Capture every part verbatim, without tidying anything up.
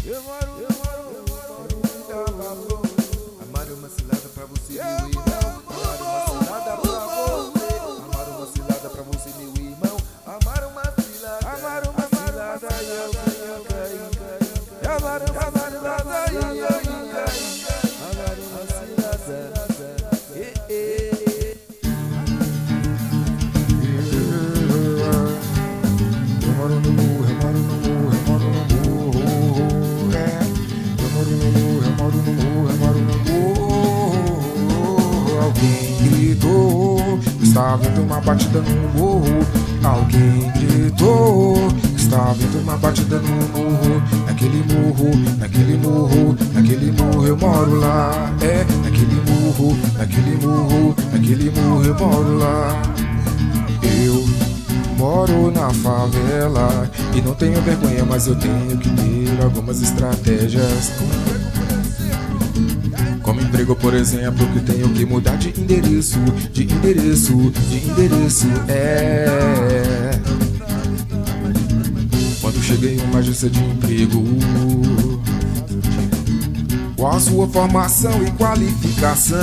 Eu moro, eu moro, eu moro em Itabapoa. Amar uma cilada pra você, meu irmão. Amar uma cilada pra você. Amar uma cilada pra você, meu irmão. Amar uma cilada, amar uma cilada, eu ganho, ganho, ganho. Amar uma cilada, eu ganho, ganho. Amar uma cilada, eh, eh. Eu moro no morro, eu moro no morro, eu moro no morro, é. Eu moro no morro, eu moro no morro, eu moro no morro. Alguém gritou, está vendo uma batida no morro. Alguém gritou, está vendo uma batida no morro. Naquele morro, naquele morro, naquele morro eu moro lá. É, naquele morro, naquele morro, naquele morro eu moro lá. Eu moro na favela e não tenho vergonha, mas eu tenho que ter algumas estratégias. Como emprego, por exemplo, que tenho que mudar de endereço, de endereço, de endereço, é. Quando cheguei em uma agência de emprego, qual a sua formação e qualificação?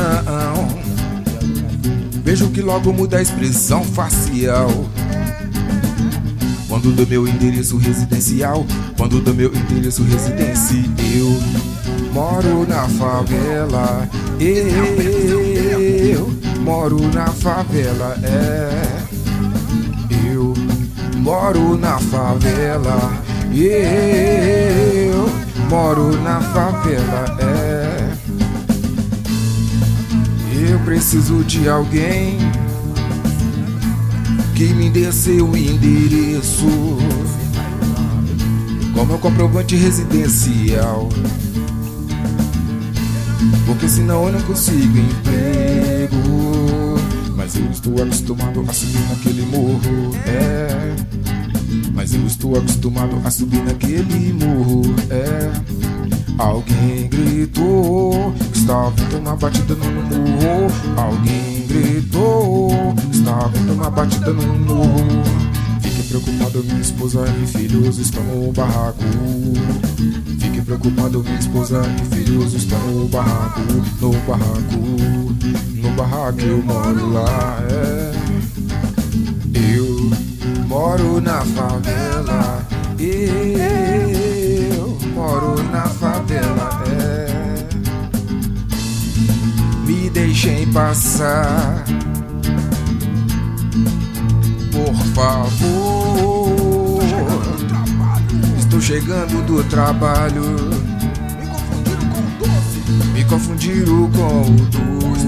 Vejo que logo muda a expressão facial. Quando do meu endereço residencial, quando do meu endereço residencial, eu moro na favela, eu moro na favela, é. Eu moro na favela, eu moro na favela, é. Eu preciso de alguém que me dê seu endereço com meu comprovante residencial, porque senão eu não consigo emprego. Mas eu estou acostumado a subir naquele morro, é. Mas eu estou acostumado a subir naquele morro, é. Alguém gritou, está vendo uma batida no morro. Alguém gritou, está vendo uma batida no morro. Fique preocupado, minha esposa e filhos estão no barraco. Fique preocupado, minha esposa e filhos estão no barraco. No barraco, no barraco eu moro lá, é. Eu moro na favela, eu moro na favela, é. Me deixem passar, por favor. Estou chegando do trabalho. Me confundiram com o doce.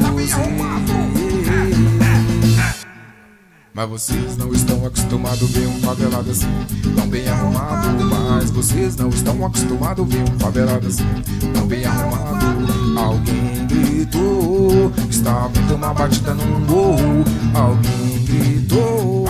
Mas vocês não estão acostumados a ver um favelado assim, tão bem arrumado. Mas vocês não estão acostumados a ver um favelado assim, tão bem arrumado. Alguém gritou, está vendo uma batida no morro. Alguém gritou,